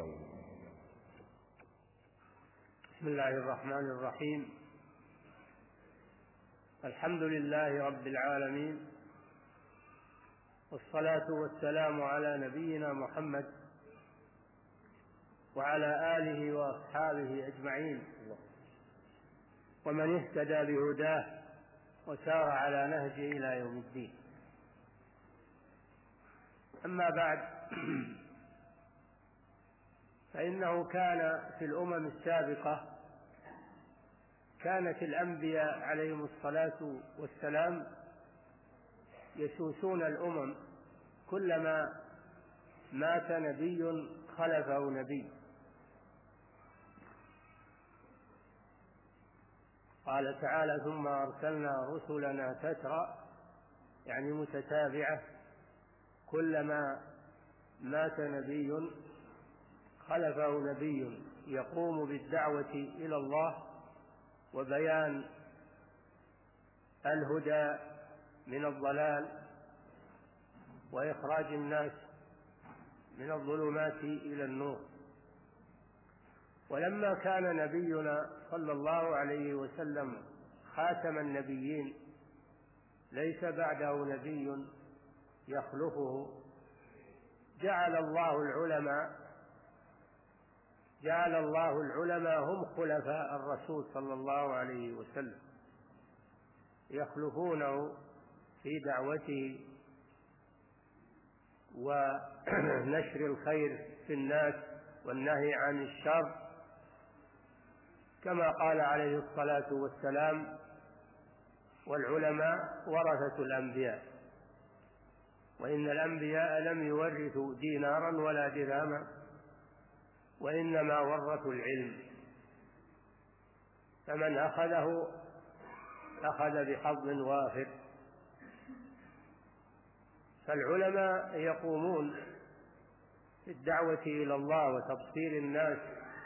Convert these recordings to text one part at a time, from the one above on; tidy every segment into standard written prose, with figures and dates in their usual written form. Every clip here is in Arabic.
اليوم. بسم الله الرحمن الرحيم. الحمد لله رب العالمين، والصلاة والسلام على نبينا محمد وعلى آله وأصحابه أجمعين، ومن اهتدى بهداه وسار على نهجه إلى يوم الدين. أما بعد، فإنه كان في الأمم السابقة كانت الأنبياء عليهم الصلاة والسلام يسوسون الأمم، كلما مات نبي خلفه نبي. قال تعالى: ثم أرسلنا رسلنا تترى، يعني متتابعة، كلما مات نبي خلفه نبي يقوم بالدعوة إلى الله وبيان الهدى من الضلال وإخراج الناس من الظلمات إلى النور. ولما كان نبينا صلى الله عليه وسلم خاتم النبيين، ليس بعده نبي يخلفه، جعل الله العلماء هم خلفاء الرسول صلى الله عليه وسلم، يخلفونه في دعوته ونشر الخير في الناس والنهي عن الشر، كما قال عليه الصلاة والسلام: والعلماء ورثة الأنبياء، وإن الأنبياء لم يورثوا دينارا ولا درهما، وإنما ورثوا العلم، فمن أخذه أخذ بحظ وافر. فالعلماء يقومون بالدعوة إلى الله وتبصير الناس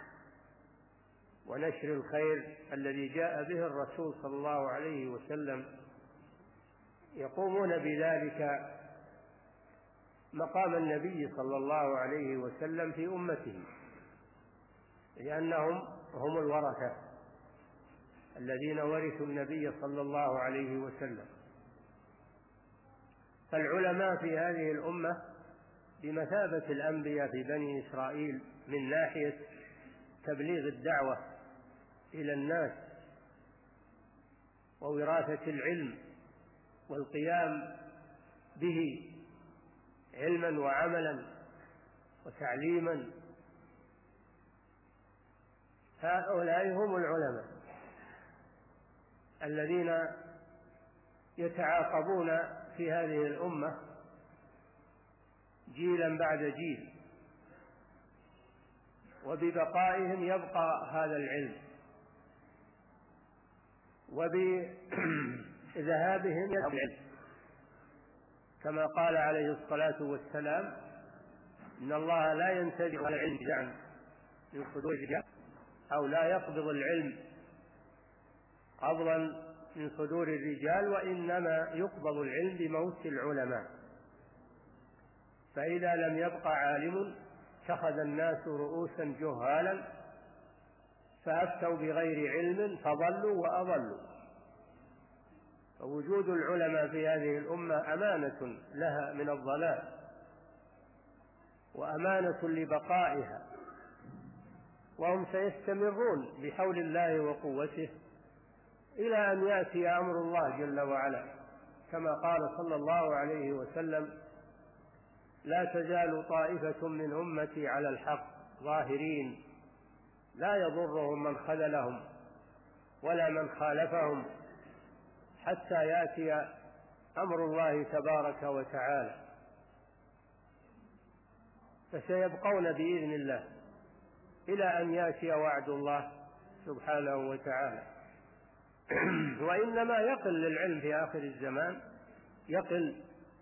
ونشر الخير الذي جاء به الرسول صلى الله عليه وسلم، يقومون بذلك مقام النبي صلى الله عليه وسلم في أمته، لأنهم هم الورثة الذين ورثوا النبي صلى الله عليه وسلم. فالعلماء في هذه الأمة بمثابة الأنبياء في بني إسرائيل من ناحية تبليغ الدعوة إلى الناس ووراثة العلم والقيام به علما وعملا وتعليما. هؤلاء هم العلماء الذين يتعاقبون في هذه الأمة جيلا بعد جيل، وببقائهم يبقى هذا العلم، وبذهابهم يذهب العلم، كما قال عليه الصلاة والسلام: إن الله لا ينتزع على العلم جعلا من صدور الرجال، أو لا يقبض العلم قبضا من صدور الرجال، وإنما يقبض العلم بموت العلماء. فإذا لم يبقى عالم اتخذ الناس رؤوسا جهالا فأفتوا بغير علم فضلوا وأضلوا. فوجود العلماء في هذه الأمة أمانة لها من الضلال وأمانة لبقائها، وهم سيستمرون بحول الله وقوته إلى أن يأتي أمر الله جل وعلا، كما قال صلى الله عليه وسلم: لا تزال طائفة من أمتي على الحق ظاهرين لا يضرهم من خذلهم ولا من خالفهم حتى يأتي أمر الله تبارك وتعالى. فسيبقون بإذن الله إلى أن يأتي وعد الله سبحانه وتعالى. وإنما يقل العلم في آخر الزمان، يقل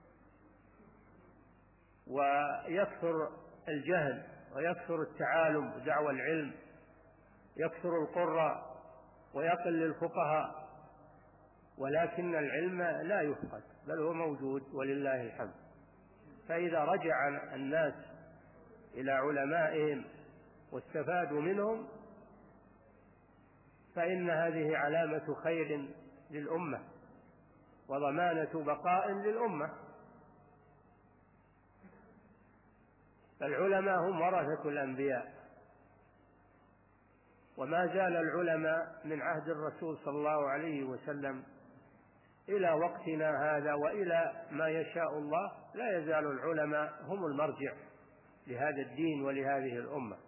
ويكثر الجهل ويكثر التعالم ودعوى العلم، يكثر القراء ويقل الفقهاء، ولكن العلم لا يفقد بل هو موجود ولله الحمد. فإذا رجع الناس إلى علمائهم واستفادوا منهم، فإن هذه علامة خير للأمة وضمانة بقاء للأمة. فالعلماء هم ورثة الأنبياء، وما زال العلماء من عهد الرسول صلى الله عليه وسلم إلى وقتنا هذا وإلى ما يشاء الله، لا يزال العلماء هم المرجع لهذا الدين ولهذه الأمة.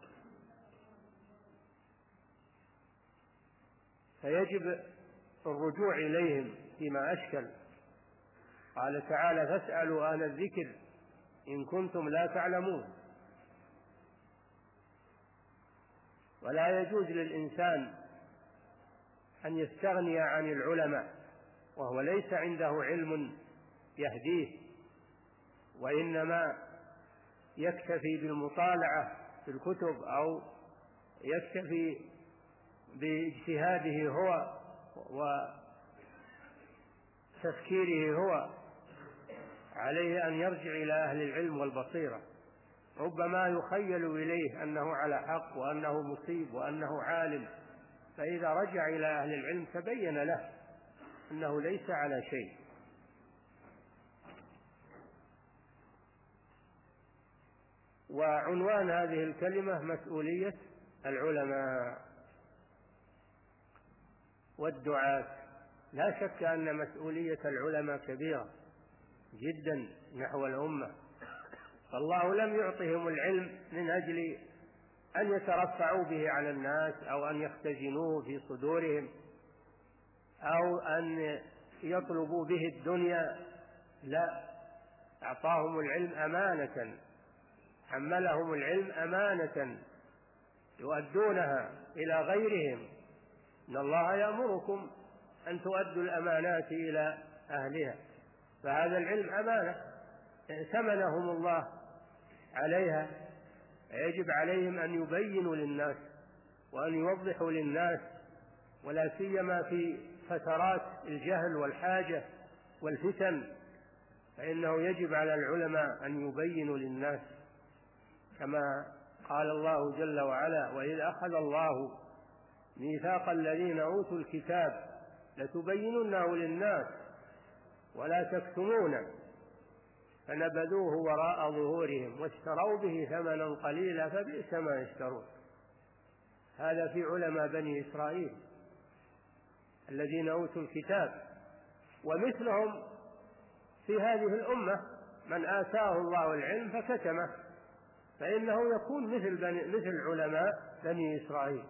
فيجب الرجوع إليهم فيما أشكل. قال تعالى: فاسألوا أهل الذكر إن كنتم لا تعلمون. ولا يجوز للإنسان أن يستغني عن العلماء وهو ليس عنده علم يهديه، وإنما يكتفي بالمطالعة في الكتب أو يكتفي باجتهاده هو وتفكيره هو. عليه أن يرجع إلى أهل العلم والبصيرة. ربما يخيل إليه أنه على حق وأنه مصيب وأنه عالم، فإذا رجع إلى أهل العلم تبين له أنه ليس على شيء. وعنوان هذه الكلمة مسؤولية العلماء والدعاة. لا شك أن مسؤولية العلماء كبيرة جدا نحو الأمة، فالله لم يعطهم العلم من أجل أن يترفعوا به على الناس أو أن يختزنوه في صدورهم أو أن يطلبوا به الدنيا، لا، أعطاهم العلم أمانة، حملهم العلم أمانة يؤدونها إلى غيرهم. إن الله يأمركم أن تؤدوا الأمانات إلى أهلها، فهذا العلم أمانة ائتمنهم الله عليها، يجب عليهم أن يبينوا للناس وأن يوضحوا للناس، ولا سيما في فترات الجهل والحاجة والفتن، فإنه يجب على العلماء أن يبينوا للناس، كما قال الله جل وعلا: وإذ أخذ الله ميثاق الذين أوتوا الكتاب لتبيننه للناس ولا تكتمونه فنبذوه وراء ظهورهم واشتروا به ثمنا قليلا فبئس ما يشترون. هذا في علماء بني إسرائيل الذين أوتوا الكتاب. ومثلهم في هذه الأمة من آتاه الله العلم فكتمه، فإنه يكون مثل علماء بني إسرائيل.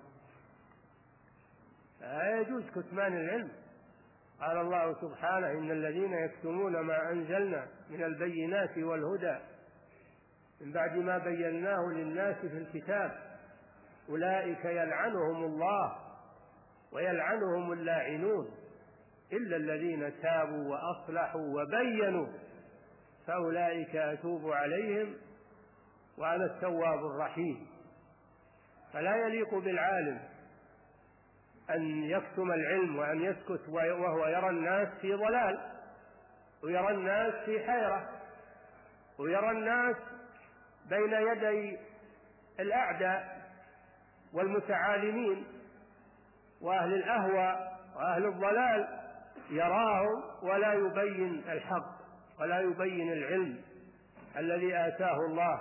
لا يجوز كتمان العلم. قال الله سبحانه: إن الذين يكتمون ما أنزلنا من البينات والهدى من بعد ما بيناه للناس في الكتاب أولئك يلعنهم الله ويلعنهم اللاعنون إلا الذين تابوا وأصلحوا وبينوا فأولئك أتوب عليهم وأنا التواب الرحيم. فلا يليق بالعالم أن يكتم العلم وأن يسكت وهو يرى الناس في ضلال، ويرى الناس في حيرة، ويرى الناس بين يدي الأعداء والمتعالمين وأهل الأهوى وأهل الضلال، يراهم ولا يبين الحق ولا يبين العلم الذي آتاه الله،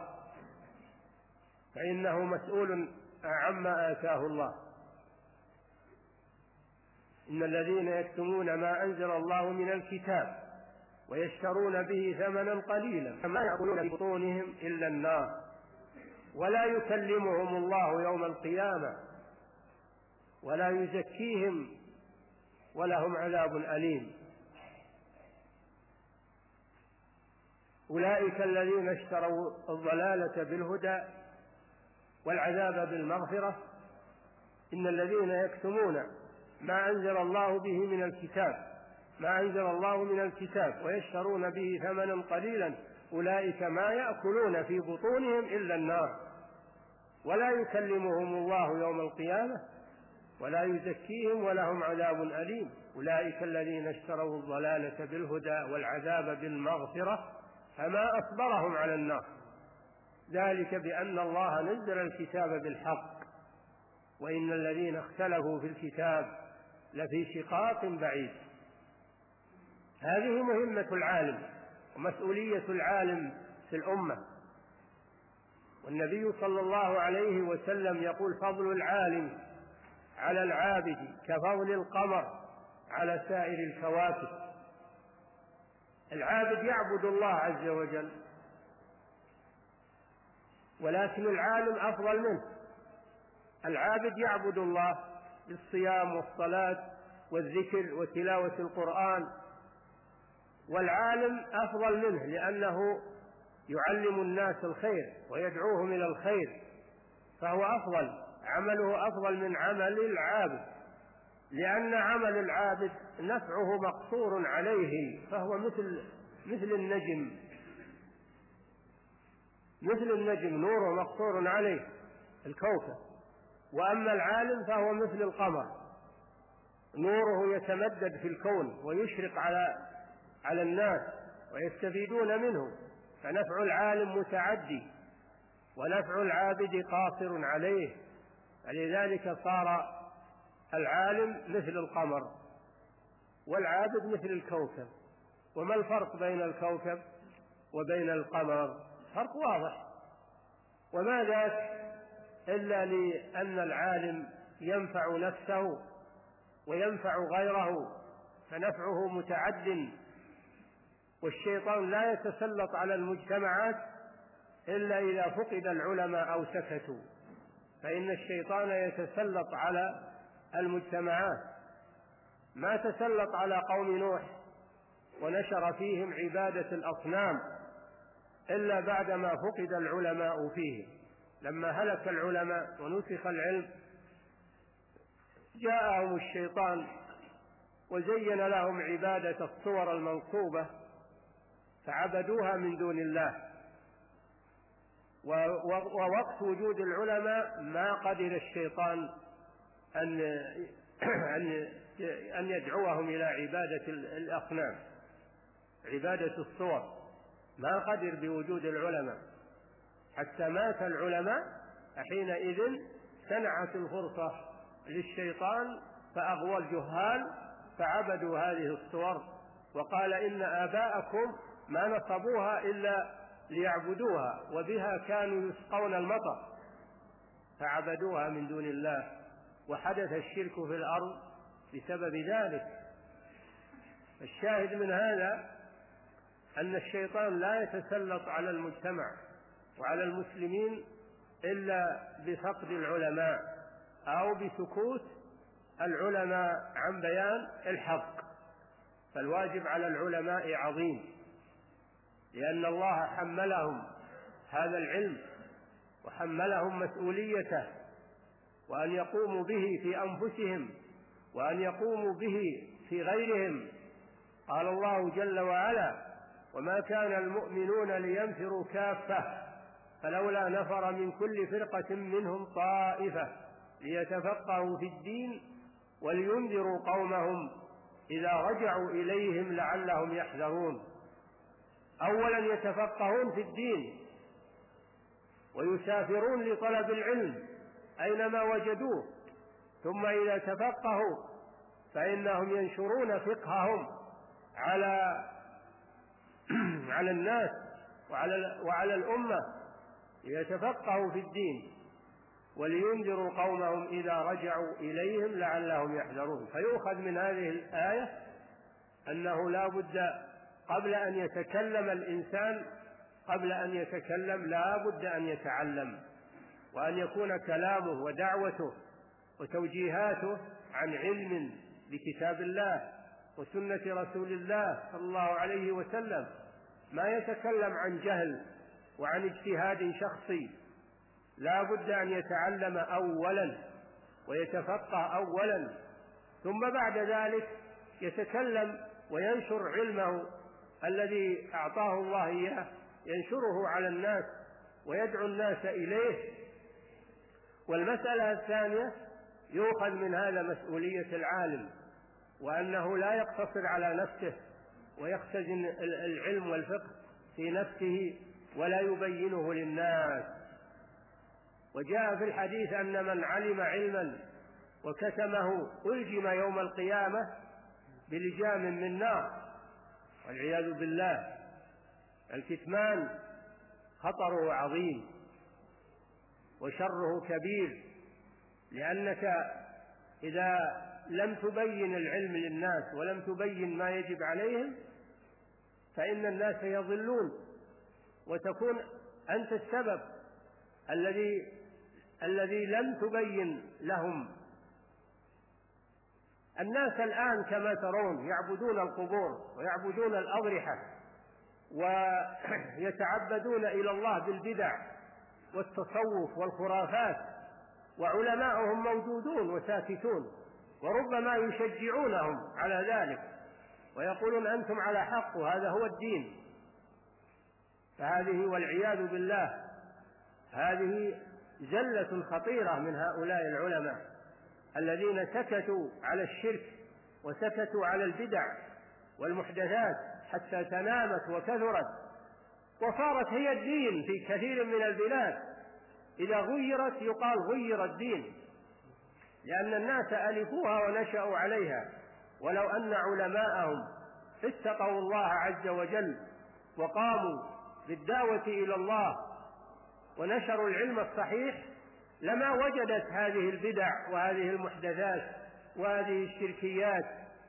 فإنه مسؤول عما آتاه الله. إن الذين يكتمون ما أنزل الله من الكتاب ويشترون به ثمنا قليلا فما يأكلون في بطونهم إلا النار ولا يكلمهم الله يوم القيامة ولا يزكيهم ولهم عذاب أليم. أولئك الذين اشتروا الضلالة بالهدى والعذاب بالمغفرة. إن الذين يكتمون ما أنزل الله به من الكتاب ويشترون به ثمنا قليلا أولئك ما يأكلون في بطونهم إلا النار ولا يكلمهم الله يوم القيامة ولا يزكيهم ولهم عذاب أليم. أولئك الذين اشتروا الضلالة بالهدى والعذاب بالمغفرة فما أصبرهم على النار. ذلك بأن الله نزل الكتاب بالحق وإن الذين اختلفوا في الكتاب لفي شقاق بعيد. هذه مهمة العالم ومسؤولية العالم في الأمة. والنبي صلى الله عليه وسلم يقول: فضل العالم على العابد كفضل القمر على سائر الكواكب. العابد يعبد الله عز وجل، ولكن العالم أفضل منه. العابد يعبد الله بالصيام والصلاة والذكر وتلاوة القرآن، والعالم أفضل منه لأنه يعلم الناس الخير ويدعوهم إلى الخير، فهو أفضل، عمله أفضل من عمل العابد، لأن عمل العابد نفعه مقصور عليه، فهو مثل النجم نوره مقصور عليه الكوكب. وأما العالم فهو مثل القمر، نوره يتمدد في الكون ويشرق على الناس ويستفيدون منه، فنفع العالم متعدي ونفع العابد قاصر عليه، فلذلك صار العالم مثل القمر والعابد مثل الكوكب. وما الفرق بين الكوكب وبين القمر؟ فرق واضح، وما ذاك إلا لأن العالم ينفع نفسه وينفع غيره، فنفعه متعد، والشيطان لا يتسلط على المجتمعات إلا إذا فقد العلماء أو سكتوا، فإن الشيطان يتسلط على المجتمعات. ما تسلط على قوم نوح ونشر فيهم عبادة الأصنام إلا بعدما فقد العلماء فيه. لما هلك العلماء ونسخ العلم جاءهم الشيطان وزين لهم عبادة الصور المنصوبة فعبدوها من دون الله. ووقت وجود العلماء ما قدر الشيطان أن يدعوهم إلى عبادة الأصنام، عبادة الصور، ما قدر بوجود العلماء حتى مات العلماء. حينئذ سنعت الفرصة للشيطان فأغوى الجهال فعبدوا هذه الصور، وقال: إن آباءكم ما نصبوها إلا ليعبدوها وبها كانوا يسقون المطر، فعبدوها من دون الله، وحدث الشرك في الأرض بسبب ذلك. الشاهد من هذا أن الشيطان لا يتسلط على المجتمع وعلى المسلمين إلا بفقد العلماء أو بسكوت العلماء عن بيان الحق. فالواجب على العلماء عظيم، لأن الله حملهم هذا العلم وحملهم مسؤوليته، وأن يقوموا به في أنفسهم وأن يقوموا به في غيرهم. قال الله جل وعلا: وما كان المؤمنون لينفروا كافة فلولا نفر من كل فرقة منهم طائفة ليتفقهوا في الدين ولينذروا قومهم إذا رجعوا إليهم لعلهم يحذرون. أولا يتفقهون في الدين ويسافرون لطلب العلم أينما وجدوه، ثم إذا تفقهوا فإنهم ينشرون فقههم على الناس وعلى الأمة، ليتفقهوا في الدين ولينذروا قومهم إذا رجعوا إليهم لعلهم يحذرون. فيؤخذ من هذه الآية أنه لا بد قبل أن يتكلم الإنسان لا بد أن يتعلم، وأن يكون كلامه ودعوته وتوجيهاته عن علم بكتاب الله وسنة رسول الله صلى الله عليه وسلم، ما يتكلم عن جهل وعن اجتهاد شخصي. لا بد أن يتعلم أولا ويتفقه أولا، ثم بعد ذلك يتكلم وينشر علمه الذي أعطاه الله إياه، ينشره على الناس ويدعو الناس إليه. والمسألة الثانية يؤخذ من هذا مسؤولية العالم، وأنه لا يقتصر على نفسه ويختزن العلم والفقه في نفسه ولا يبينه للناس. وجاء في الحديث أن من علم علما وكتمه ألجم يوم القيامة بلجام من نار، والعياذ بالله. الكتمان خطره عظيم وشره كبير، لأنك إذا لم تبين العلم للناس ولم تبين ما يجب عليهم فإن الناس يضلون، وتكون أنت السبب الذي لم تبين لهم. الناس الآن كما ترون يعبدون القبور ويعبدون الأضرحة ويتعبدون إلى الله بالبدع والتصوف والخرافات، وعلماؤهم موجودون وساكتون، وربما يشجعونهم على ذلك ويقولون أنتم على حق وهذا هو الدين. فهذه والعياذ بالله هذه زلة خطيرة من هؤلاء العلماء الذين سكتوا على الشرك وسكتوا على البدع والمحدثات حتى تنامت وكثرت وصارت هي الدين في كثير من البلاد. إذا غيرت يقال غير الدين، لأن الناس ألفوها ونشأوا عليها. ولو أن علماءهم اتقوا الله عز وجل وقاموا بالدعوة إلى الله ونشروا العلم الصحيح لما وجدت هذه البدع وهذه المحدثات وهذه الشركيات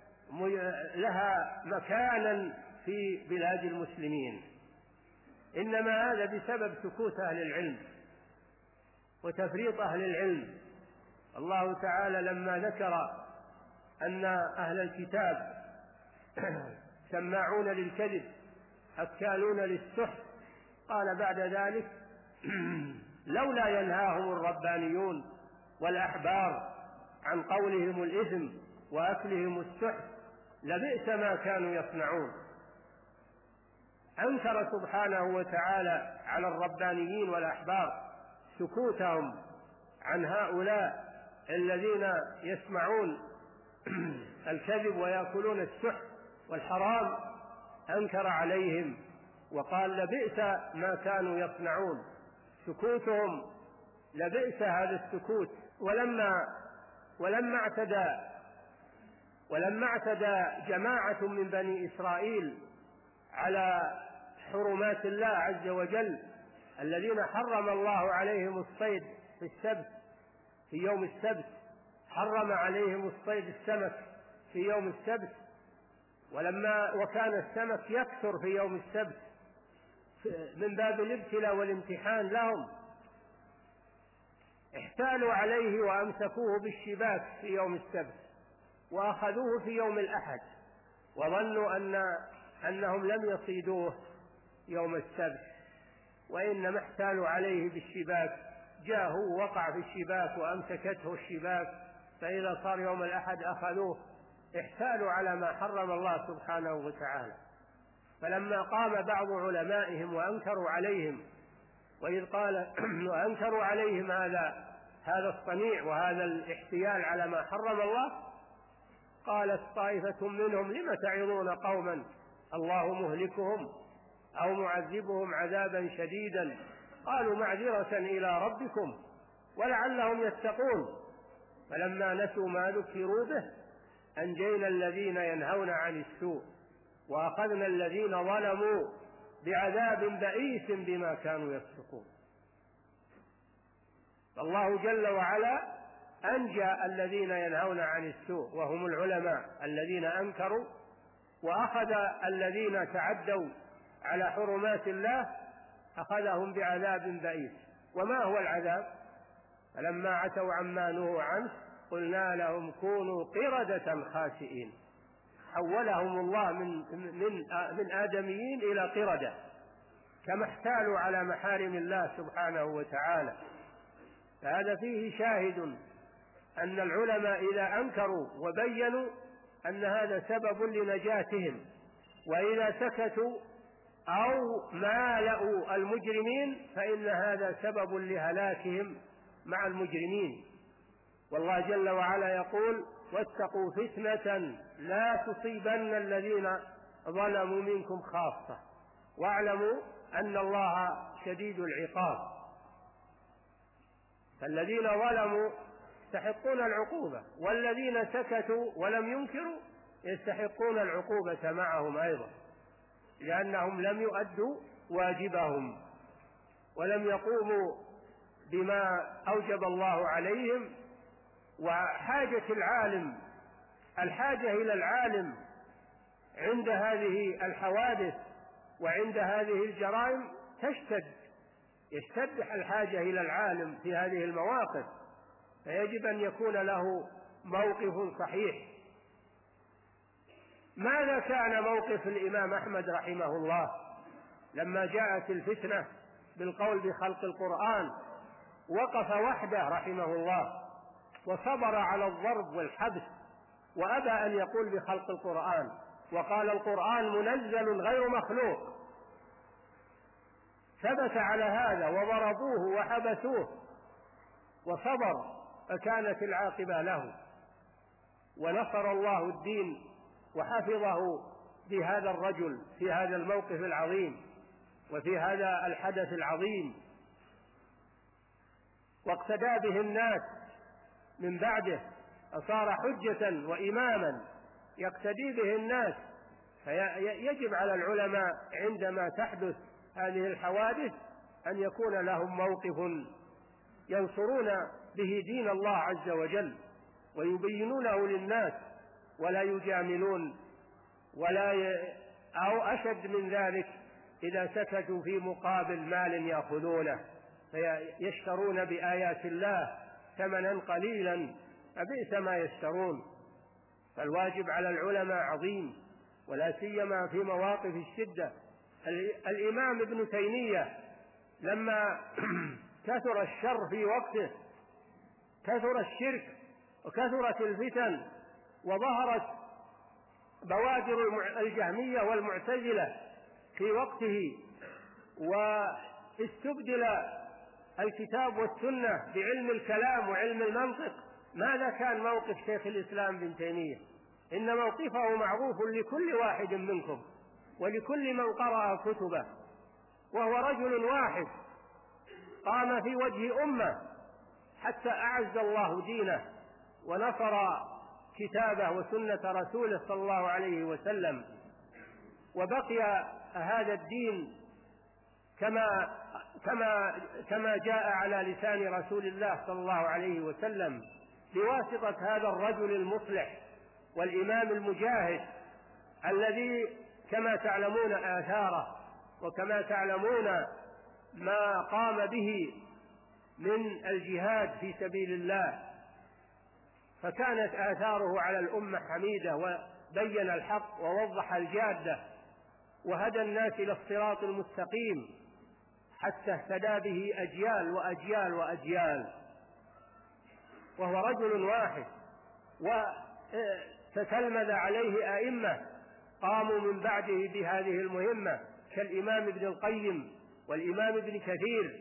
لها مكانا في بلاد المسلمين. إنما هذا بسبب سكوت أهل العلم وتفريط أهل العلم. الله تعالى لما ذكر أن أهل الكتاب سماعون للكذب أكالون للسحت قال بعد ذلك لولا ينهاهم الربانيون والأحبار عن قولهم الإثم وأكلهم السحت لبئس ما كانوا يصنعون. أنكر سبحانه وتعالى على الربانيين والأحبار سكوتهم عن هؤلاء الذين يسمعون الكذب ويأكلون السحت والحرام، أنكر عليهم وقال لبئس ما كانوا يصنعون. سكوتهم لبئس هذا السكوت. ولما اعتدى جماعة من بني إسرائيل على حرمات الله عز وجل الذين حرم الله عليهم الصيد في السبت في يوم السبت، حرم عليهم الصيد السمك في يوم السبت، وكان السمك يكثر في يوم السبت من باب الابتلاء والامتحان لهم، احتالوا عليه وأمسكوه بالشباك في يوم السبت وأخذوه في يوم الأحد وظنوا أنهم لم يصيدوه يوم السبت، وإنما احتالوا عليه بالشباك، جاء هو وقع في الشباك وأمسكته الشباك، فإذا صار يوم الأحد أخذوه. احتالوا على ما حرم الله سبحانه وتعالى. فلما قام بعض علمائهم وأنكروا عليهم وأنكروا عليهم هذا الصنيع وهذا الاحتيال على ما حرم الله، قالت طائفة منهم لم تعظون قوما الله مهلكهم أو معذبهم عذابا شديدا قالوا معذرة إلى ربكم ولعلهم يتقون. فلما نسوا ما ذكروا به أنجينا الذين ينهون عن السوء وأخذنا الذين ظلموا بعذاب بئيس بما كانوا يفسقون. فالله جل وعلا أنجى الذين ينهون عن السوء وهم العلماء الذين أنكروا، وأخذ الذين تعدوا على حرمات الله أخذهم بعذاب بئيس. وما هو العذاب؟ فلما عتوا عما نهوا عنه قلنا لهم كونوا قردة خاسئين. حولهم الله من آدميين إلى قردة، كما احتالوا على محارم الله سبحانه وتعالى. فهذا فيه شاهد أن العلماء إذا أنكروا وبينوا أن هذا سبب لنجاتهم، وإذا سكتوا أو مالأوا المجرمين فإن هذا سبب لهلاكهم مع المجرمين. والله جل وعلا يقول واتقوا فتنة لا تصيبن الذين ظلموا منكم خاصة واعلموا أن الله شديد العقاب، فالذين ظلموا يستحقون العقوبة، والذين سكتوا ولم ينكروا يستحقون العقوبة معهم أيضا، لأنهم لم يؤدوا واجبهم ولم يقوموا بما أوجب الله عليهم. وحاجة الحاجة إلى العالم عند هذه الحوادث وعند هذه الجرائم يشتد الحاجة إلى العالم في هذه المواقف، فيجب أن يكون له موقف صحيح. ماذا كان موقف الإمام أحمد رحمه الله لما جاءت الفتنة بالقول بخلق القرآن؟ وقف وحده رحمه الله وصبر على الضرب والحبس، وأبى أن يقول بخلق القرآن، وقال القرآن منزل غير مخلوق. ثبت على هذا وضربوه وحبسوه وصبر، فكانت العاقبة له، ونصر الله الدين وحفظه بهذا الرجل في هذا الموقف العظيم وفي هذا الحدث العظيم، واقتدى به الناس من بعده، فصار حجة وإماما يقتدي به الناس. فيجب على العلماء عندما تحدث هذه الحوادث أن يكون لهم موقف ينصرون به دين الله عز وجل ويبينونه للناس، ولا يجاملون أو أشد من ذلك إذا سكتوا في مقابل مال يأخذونه فيشترون بآيات الله ثمنا قليلا، فبئس ما يشترون. فالواجب على العلماء عظيم، ولا سيما في مواقف الشدة. الإمام ابن تيمية لما كثر الشر في وقته، كثر الشرك وكثرت الفتن وظهرت بوادر الجهمية والمعتزلة في وقته، واستبدل الكتاب والسنة بعلم الكلام وعلم المنطق، ماذا كان موقف شيخ الإسلام ابن تيمية؟ إن موقفه معروف لكل واحد منكم ولكل من قرأ كتبه، وهو رجل واحد قام في وجه أمة حتى أعز الله دينه ونصر كتابه وسنة رسوله صلى الله عليه وسلم، وبقي هذا الدين كما جاء على لسان رسول الله صلى الله عليه وسلم بواسطة هذا الرجل المصلح والإمام المجاهد الذي كما تعلمون آثاره وكما تعلمون ما قام به من الجهاد في سبيل الله، فكانت آثاره على الأمة حميدة، وبين الحق ووضح الجادة وهدى الناس إلى الصراط المستقيم حتى اهتدى به أجيال وأجيال وأجيال، وهو رجل واحد. وتتلمذ عليه أئمة قاموا من بعده بهذه المهمة كالإمام ابن القيم والإمام ابن كثير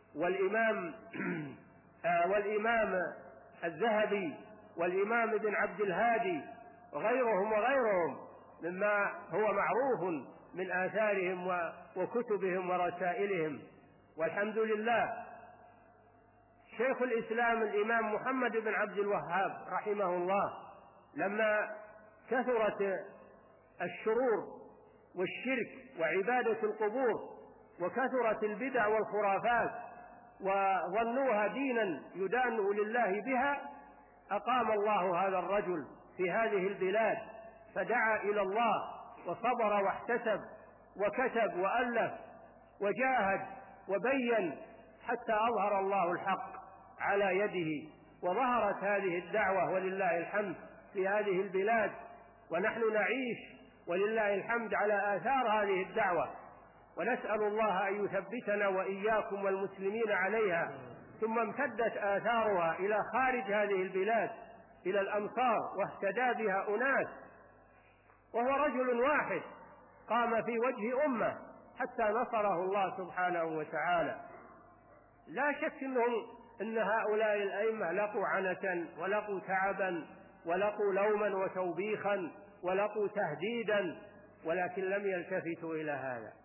والإمام الذهبي والإمام ابن عبد الهادي وغيرهم مما هو معروف من آثارهم وكتبهم ورسائلهم. والحمد لله شيخ الإسلام الإمام محمد بن عبد الوهاب رحمه الله لما كثرت الشرور والشرك وعبادة القبور وكثرت البدع والخرافات وظنوها دينا يدان لله بها، أقام الله هذا الرجل في هذه البلاد فدعا إلى الله وصبر واحتسب وكتب وألف وجاهد وبين حتى أظهر الله الحق على يده، وظهرت هذه الدعوة ولله الحمد في هذه البلاد، ونحن نعيش ولله الحمد على آثار هذه الدعوة، ونسأل الله أن يثبتنا وإياكم والمسلمين عليها. ثم امتدت آثارها إلى خارج هذه البلاد إلى الأمصار واهتدى بها أناس، وهو رجل واحد قام في وجه أمة حتى نصره الله سبحانه وتعالى. لا شك إن هؤلاء الأئمة لقوا عنة ولقوا تعبا ولقوا لوما وتوبيخا ولقوا تهديدا، ولكن لم يلتفتوا إلى هذا،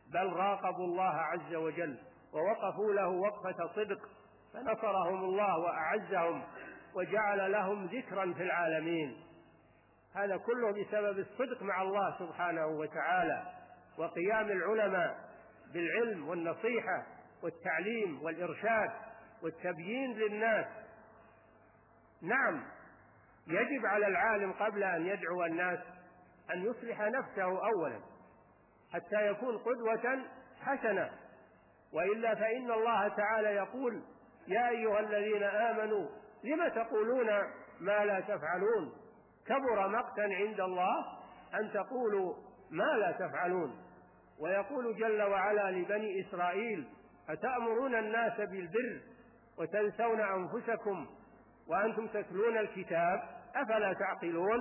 بل راقبوا الله عز وجل ووقفوا له وقفة صدق، فنصرهم الله وأعزهم وجعل لهم ذكرا في العالمين. هذا كله بسبب الصدق مع الله سبحانه وتعالى، وقيام العلماء بالعلم والنصيحة والتعليم والإرشاد والتبيين للناس. نعم، يجب على العالم قبل أن يدعو الناس أن يصلح نفسه أولا حتى يكون قدوة حسنة، وإلا فإن الله تعالى يقول: يا أيها الذين آمنوا لم تقولون ما لا تفعلون، كبر مقتا عند الله أن تقولوا ما لا تفعلون. ويقول جل وعلا لبني إسرائيل: أتأمرون الناس بالبر وتنسون أنفسكم وأنتم تتلون الكتاب أفلا تعقلون.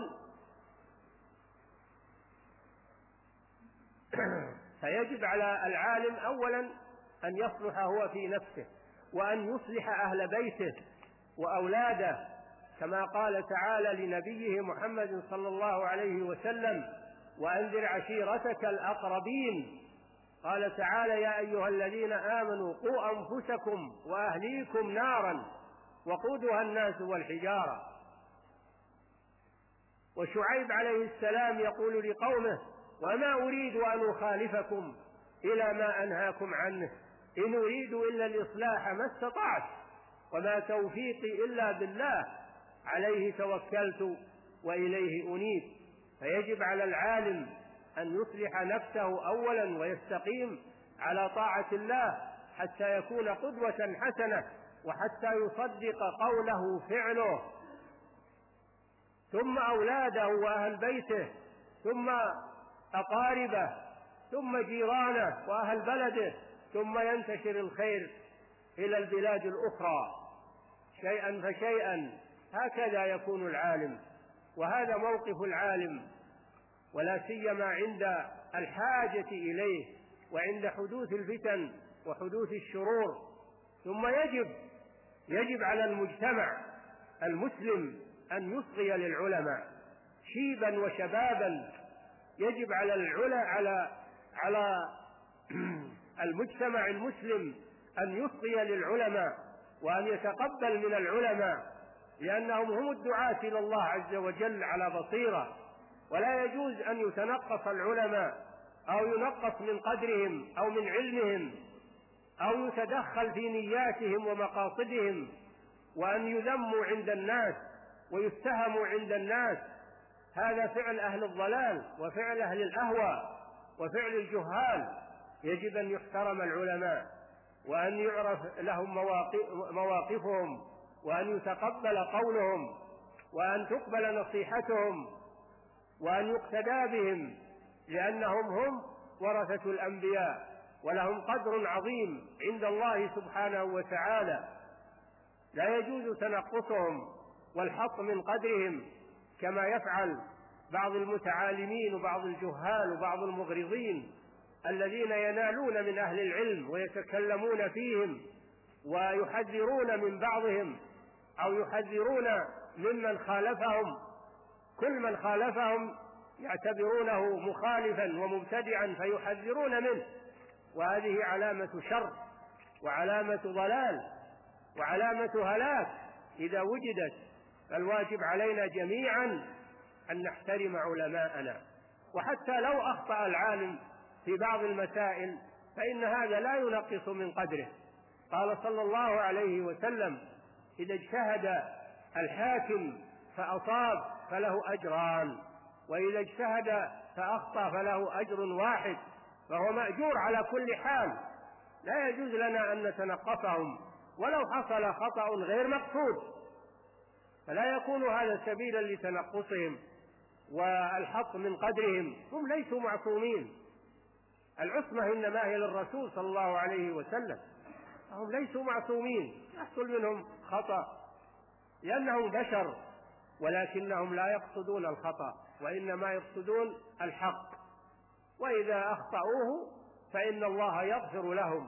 فيجب على العالم أولا أن يصلح هو في نفسه، وأن يصلح أهل بيته وأولاده، كما قال تعالى لنبيه محمد صلى الله عليه وسلم: وأنذر عشيرتك الأقربين. قال تعالى: يا أيها الذين آمنوا قوا أنفسكم وأهليكم نارا وقودها الناس والحجارة. وشعيب عليه السلام يقول لقومه: وما أريد أن أخالفكم إلى ما أنهاكم عنه، إن أريد إلا الإصلاح ما استطعت وما توفيقي إلا بالله عليه توكلت وإليه أنيب. فيجب على العالم أن يصلح نفسه أولا ويستقيم على طاعة الله حتى يكون قدوة حسنة، وحتى يصدق قوله فعله، ثم أولاده وأهل بيته، ثم أقاربه، ثم جيرانه وأهل بلده، ثم ينتشر الخير إلى البلاد الأخرى شيئا فشيئا. هكذا يكون العالم، وهذا موقف العالم، ولا سيما عند الحاجة إليه وعند حدوث الفتن وحدوث الشرور. ثم يجب على المجتمع المسلم أن يصغي للعلماء شيبا وشبابا. يجب على المجتمع المسلم أن يصغي للعلماء وأن يتقبل من العلماء، لأنهم هم الدعاة إلى الله عز وجل على بصيرة. ولا يجوز أن يتنقص العلماء أو ينقص من قدرهم أو من علمهم أو يتدخل في نياتهم ومقاصدهم، وأن يذموا عند الناس ويتهموا عند الناس. هذا فعل أهل الضلال وفعل أهل الأهوى وفعل الجهال. يجب أن يحترم العلماء وأن يعرف لهم مواقفهم، وأن يتقبل قولهم، وأن تقبل نصيحتهم، وأن يقتدى بهم، لأنهم هم ورثة الأنبياء ولهم قدر عظيم عند الله سبحانه وتعالى. لا يجوز تنقصهم والحط من قدرهم كما يفعل بعض المتعالمين وبعض الجهال وبعض المغرضين الذين ينالون من أهل العلم ويتكلمون فيهم ويحذرون من بعضهم أو يحذرون ممن خالفهم. كل من خالفهم يعتبرونه مخالفا ومبتدعا فيحذرون منه، وهذه علامة شر وعلامة ضلال وعلامة هلاك إذا وجدت. فالواجب علينا جميعا أن نحترم علماءنا، وحتى لو أخطأ العالم في بعض المسائل فإن هذا لا ينقص من قدره. قال صلى الله عليه وسلم: إذا اجتهد الحاكم فأصاب فله أجران، وإذا اجتهد فأخطأ فله أجر واحد، فهو مأجور على كل حال. لا يجوز لنا أن نتنقصهم ولو حصل خطأ غير مقصود، فلا يكون هذا سبيلا لتنقصهم والحط من قدرهم. هم ليسوا معصومين، العصمة إنما هي للرسول صلى الله عليه وسلم. هم ليسوا معصومين، يحصل منهم خطأ لأنهم بشر، ولكنهم لا يقصدون الخطأ وإنما يقصدون الحق، وإذا أخطأوه فإن الله يغفر لهم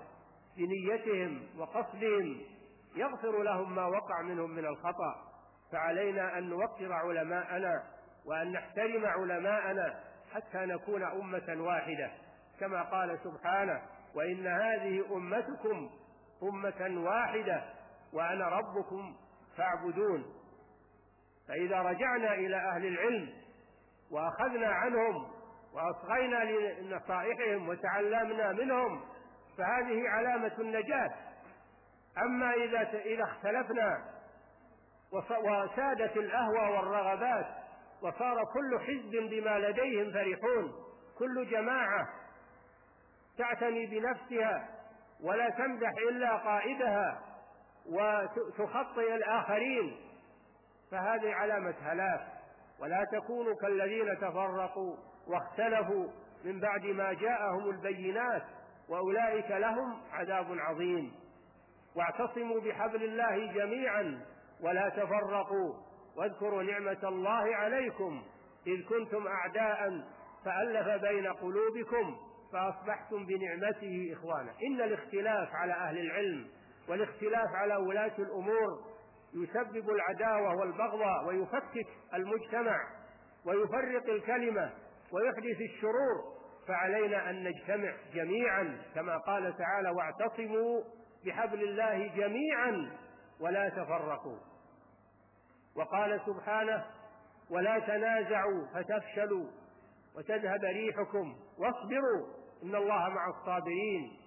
بنيتهم وقصدهم، يغفر لهم ما وقع منهم من الخطأ. فعلينا أن نوقر علماءنا وأن نحترم علماءنا حتى نكون أمة واحدة. كما قال سبحانه: وإن هذه أمتكم أمة واحدة وأنا ربكم فاعبدون. فإذا رجعنا إلى أهل العلم وأخذنا عنهم وأصغينا لنصائحهم وتعلمنا منهم فهذه علامة النجاة. أما إذا اختلفنا وسادت الأهوى والرغبات وصار كل حزب بما لديهم فرحون، كل جماعة تعتني بنفسها ولا تمدح إلا قائدها وتخطئ الآخرين، فهذه علامة هلاك. ولا تكونوا كالذين تفرقوا واختلفوا من بعد ما جاءهم البينات وأولئك لهم عذاب عظيم. واعتصموا بحبل الله جميعا ولا تفرقوا واذكروا نعمة الله عليكم إذ كنتم أعداء فألف بين قلوبكم فأصبحتم بنعمته إخوانا. إن الاختلاف على أهل العلم والاختلاف على ولاة الأمور يسبب العداوة والبغضاء ويفكك المجتمع ويفرق الكلمة ويحدث الشرور، فعلينا أن نجتمع جميعا كما قال تعالى: واعتصموا بحبل الله جميعا ولا تفرقوا. وقال سبحانه: ولا تنازعوا فتفشلوا وتذهب ريحكم واصبروا إن الله مع الصابرين.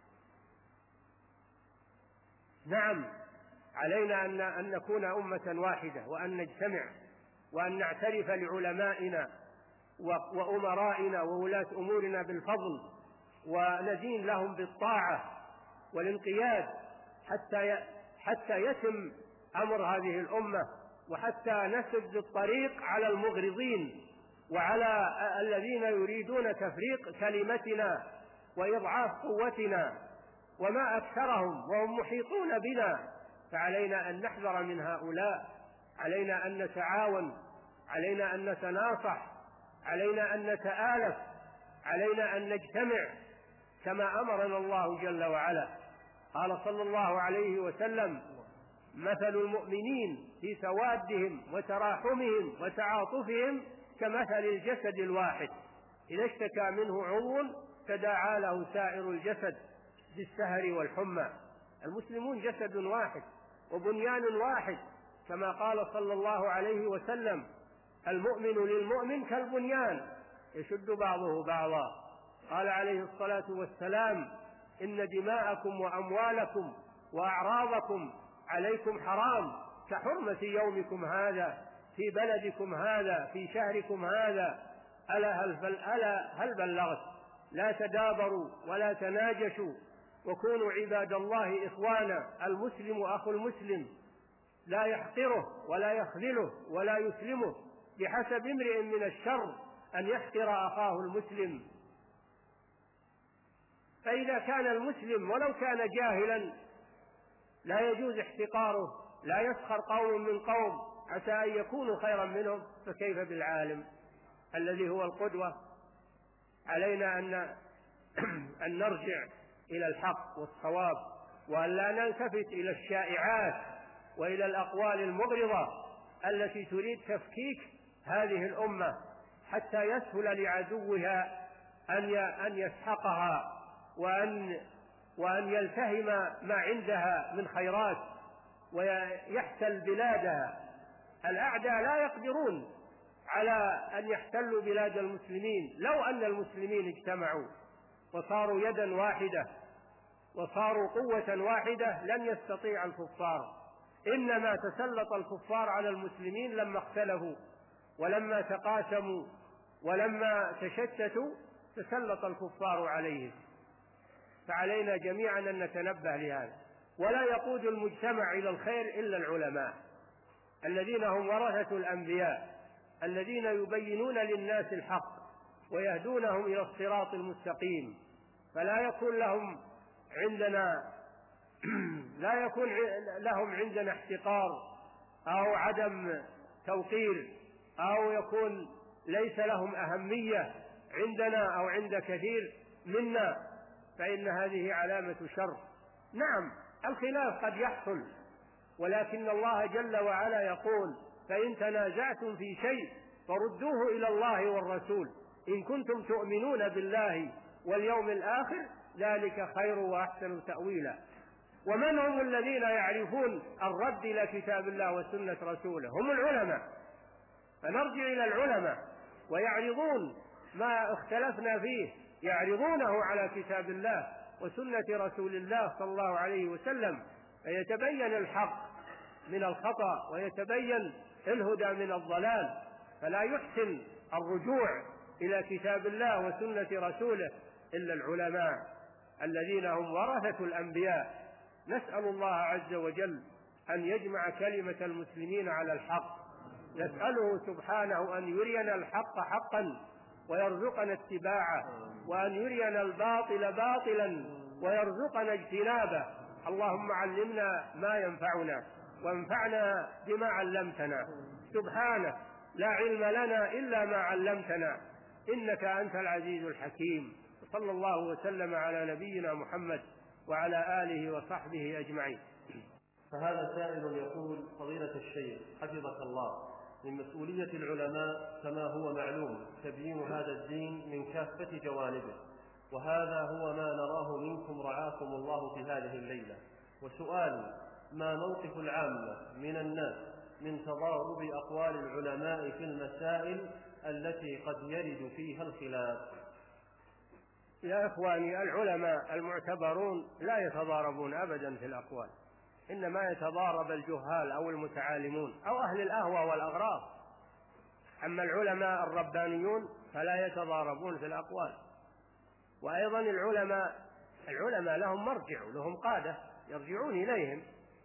نعم، علينا أن نكون أمة واحدة وأن نجتمع وأن نعترف لعلمائنا وأمرائنا وولاة أمورنا بالفضل ونزين لهم بالطاعة والانقياد حتى يتم أمر هذه الأمة، وحتى نسد الطريق على المغرضين وعلى الذين يريدون تفريق كلمتنا وإضعاف قوتنا، وما أكثرهم وهم محيطون بنا. فعلينا أن نحذر من هؤلاء، علينا أن نتعاون، علينا أن نتناصح، علينا أن نتآلف، علينا أن نجتمع كما أمرنا الله جل وعلا. قال صلى الله عليه وسلم: مثل المؤمنين في توادهم وتراحمهم وتعاطفهم كمثل الجسد الواحد إذا اشتكى منه عضو تداعى له سائر الجسد بالسهر والحمى. المسلمون جسد واحد وبنيان واحد، كما قال صلى الله عليه وسلم: المؤمن للمؤمن كالبنيان يشد بعضه بعضا. قال عليه الصلاة والسلام: إن دماءكم وأموالكم وأعراضكم عليكم حرام كحرمة يومكم هذا في بلدكم هذا في شهركم هذا. ألا هل بلغت؟ لا تدابروا ولا تناجشوا وكونوا عباد الله إخوانا. المسلم أخو المسلم لا يحقره ولا يخذله ولا يسلمه، بحسب امرئ من الشر أن يحقر أخاه المسلم. فإذا كان المسلم ولو كان جاهلا لا يجوز احتقاره، لا يسخر قوم من قوم عسى أن يكونوا خيرا منهم، فكيف بالعالم الذي هو القدوة؟ علينا أن نرجع إلى الحق والصواب، وأن لا نلتفت إلى الشائعات وإلى الأقوال المغرضة التي تريد تفكيك هذه الأمة حتى يسهل لعدوها أن يسحقها وأن يلتهم ما عندها من خيرات ويحتل بلادها. الأعداء لا يقدرون على أن يحتلوا بلاد المسلمين. لو أن المسلمين اجتمعوا وصاروا يدا واحدة وصاروا قوة واحدة لن يستطيع الكفار. إنما تسلط الكفار على المسلمين لما اختلفوا ولما تقاسموا ولما تشتتوا تسلط الكفار عليهم. فعلينا جميعا أن نتنبه لهذا. ولا يقود المجتمع إلى الخير إلا العلماء الذين هم ورثة الأنبياء، الذين يبينون للناس الحق ويهدونهم إلى الصراط المستقيم. فلا يكون لهم عندنا احتقار أو عدم توقير، أو يكون ليس لهم أهمية عندنا أو عند كثير منا، فإن هذه علامة شر. نعم، الخلاف قد يحصل، ولكن الله جل وعلا يقول: فإن تنازعتم في شيء فردوه إلى الله والرسول إن كنتم تؤمنون بالله واليوم الآخر ذلك خير وأحسن تأويلا. ومن هم الذين يعرفون الرد إلى كتاب الله وسنة رسوله؟ هم العلماء. فنرجع إلى العلماء ويعرضون ما اختلفنا فيه، يعرضونه على كتاب الله وسنة رسول الله صلى الله عليه وسلم، فيتبين الحق من الخطأ ويتبين الهدى من الضلال. فلا يحسن الرجوع إلى كتاب الله وسنة رسوله إلا العلماء الذين هم ورثة الأنبياء. نسأل الله عز وجل أن يجمع كلمة المسلمين على الحق، نسأله سبحانه أن يرينا الحق حقا ويرزقنا اتباعه، وأن يرينا الباطل باطلا ويرزقنا اجتنابه. اللهم علمنا ما ينفعنا وانفعنا بما علمتنا. سبحانك لا علم لنا إلا ما علمتنا، إنك أنت العزيز الحكيم. صلى الله وسلم على نبينا محمد وعلى آله وصحبه أجمعين. فهذا سائل يقول: فضيلة الشيخ حفظك الله، من مسؤولية العلماء كما هو معلوم تبيين هذا الدين من كافة جوانبه، وهذا هو ما نراه منكم رعاكم الله في هذه الليلة. وسؤالي: ما موقف العامة من الناس من تضارب أقوال العلماء في المسائل التي قد يرد فيها الخلاف؟ يا إخواني، العلماء المعتبرون لا يتضاربون أبدا في الأقوال، إنما يتضارب الجهال أو المتعالمون أو أهل الأهوى والأغراض. أما العلماء الربانيون فلا يتضاربون في الأقوال. وأيضا العلماء لهم مرجع ولهم قادة يرجعون إليهم،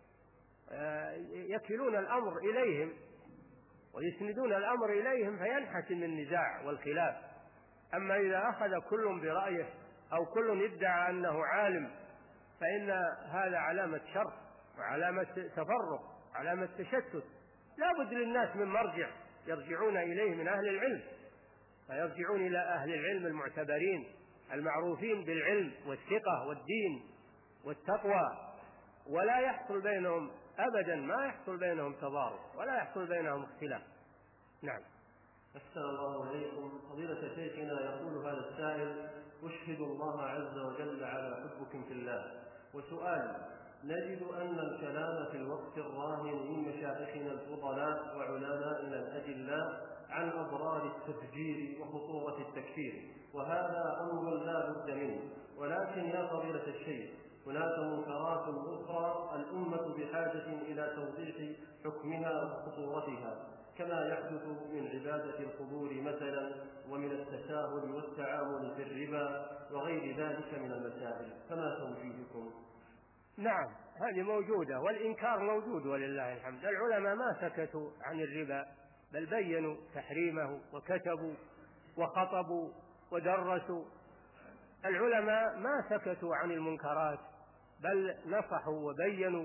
يكلون الأمر إليهم ويسندون الأمر إليهم، فينحسم النزاع والخلاف. أما إذا أخذ كل برأيه أو كل يدعي أنه عالم فإن هذا علامة شر وعلامة تفرق، علامة تشتت. لا بد للناس من مرجع يرجعون إليه من أهل العلم، فيرجعون إلى أهل العلم المعتبرين المعروفين بالعلم والثقة والدين والتقوى، ولا يحصل بينهم أبدا، ما يحصل بينهم تضارب ولا يحصل بينهم اختلاف. نعم. أحسن الله إليكم. فضيلة شيخنا، يقول هذا السائل: أشهد الله عز وجل على حبكم في الله، وسؤالي: نجد أن الكلام في الوقت الراهن من مشايخنا الفضلاء وعلمائنا الأجلاء عن أضرار التفجير وخطورة التكفير، وهذا أمر لا بد منه، ولكن يا فضيلة الشيخ، هناك منكرات أخرى الأمة بحاجة إلى توضيح حكمها وخطورتها، كما يحدث من عبادة القبور مثلا، ومن التساهل والتعامل في الربا وغير ذلك من المسائل، فما توجيهكم؟ نعم، هذه موجودة والإنكار موجود ولله الحمد. العلماء ما سكتوا عن الربا، بل بينوا تحريمه وكتبوا وخطبوا ودرسوا. العلماء ما سكتوا عن المنكرات، بل نصحوا وبينوا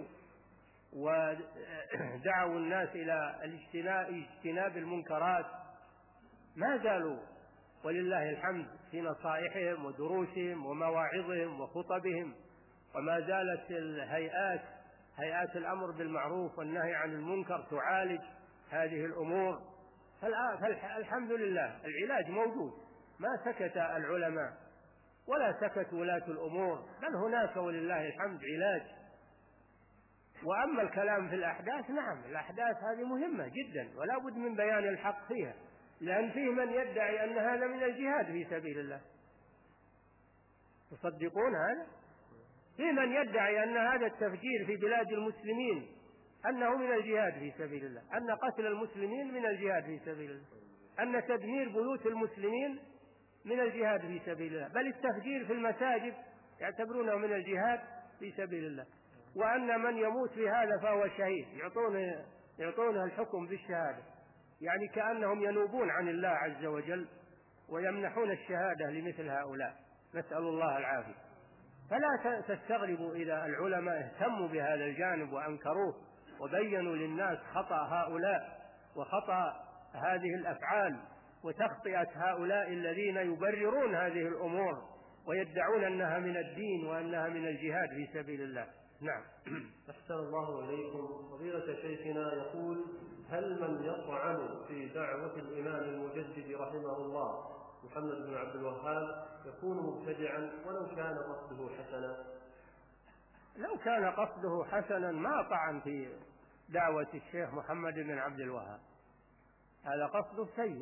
ودعوا الناس إلى اجتناب المنكرات. ما زالوا ولله الحمد في نصائحهم ودروسهم ومواعظهم وخطبهم، وما زالت هيئات الأمر بالمعروف والنهي عن المنكر تعالج هذه الأمور. فالحمد لله العلاج موجود، ما سكت العلماء ولا سكت ولاة الأمور، بل هناك ولله الحمد علاج. وأما الكلام في الأحداث، نعم الأحداث هذه مهمة جدا ولا بد من بيان الحق فيها، لأن فيه من يدعي أن هذا من الجهاد في سبيل الله. تصدقون هذا؟ فيه من يدعي أن هذا التفجير في بلاد المسلمين أنه من الجهاد في سبيل الله، أن قتل المسلمين من الجهاد في سبيل الله، أن تدمير بيوت المسلمين من الجهاد في سبيل الله، بل التفجير في المساجد يعتبرونه من الجهاد في سبيل الله، وأن من يموت في هذا فهو شهيد، يعطونه الحكم بالشهادة، يعني كأنهم ينوبون عن الله عز وجل ويمنحون الشهادة لمثل هؤلاء، نسأل الله العافية. فلا تستغربوا إذا العلماء اهتموا بهذا الجانب وأنكروه وبينوا للناس خطأ هؤلاء وخطأ هذه الأفعال وتخطئة هؤلاء الذين يبررون هذه الأمور ويدعون أنها من الدين وأنها من الجهاد في سبيل الله. نعم. أحسن الله إليكم. فضيلة شيخنا يقول: هل من يطعن في دعوة الإمام المجدد رحمه الله محمد بن عبد الوهاب يكون مبتدعا ولو كان قصده حسنا؟ لو كان قصده حسنا ما طعن في دعوة الشيخ محمد بن عبد الوهاب، هذا قصده سيء.